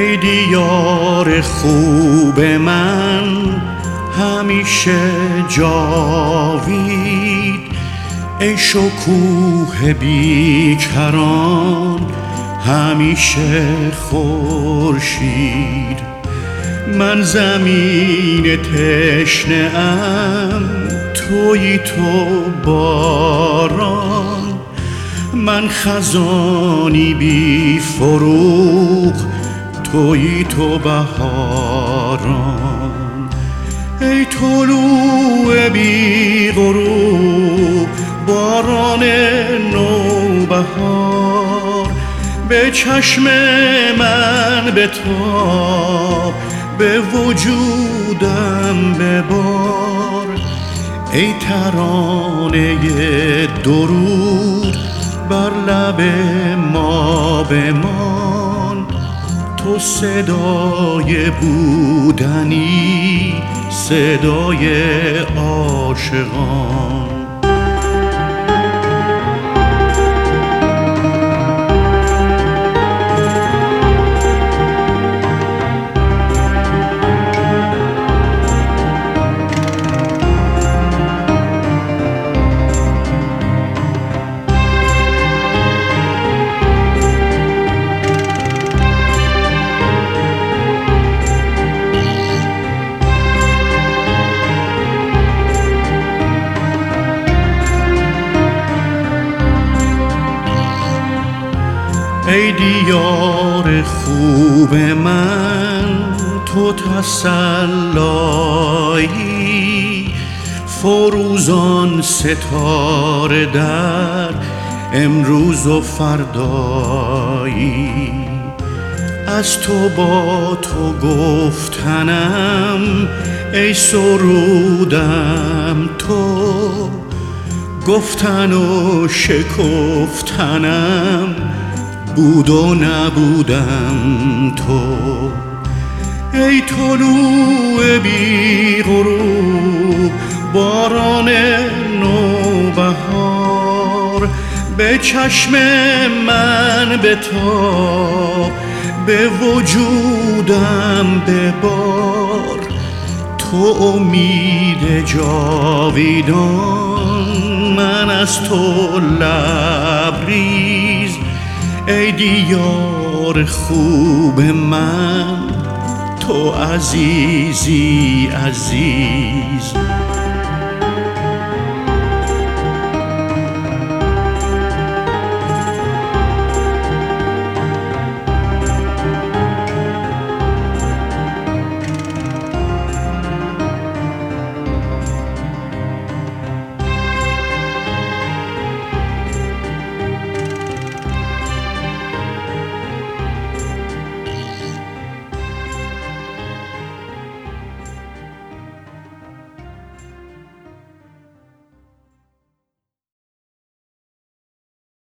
ای دیار خوب من همیشه جاوید، ای شکوه بیکران همیشه خورشید. من زمین تشنه ام، تویی تو باران، من خزانی بی فروغ، تویی تو بهاران. ای طلوع بی غروب، باران نوبهار، به چشم من بتاب، به وجودم ببار. ای ترانه درود بر لب ما بمان، تو صدای بودنی، صدای عاشقان. ای دیار خوب من تو تسلایی، فروزان ستاره در امروز و فردایی. از تو با تو گفتنم ای سرودم تو، گفتن و شکفتنم بود و نبودم تو. ای طلوع بی غروب، باران نوبهار، به چشم من بتاب، به وجودم ببار. تو امید جاویدان، من از تو لبریز. ای دیار خوب من تو عزیزی عزیز.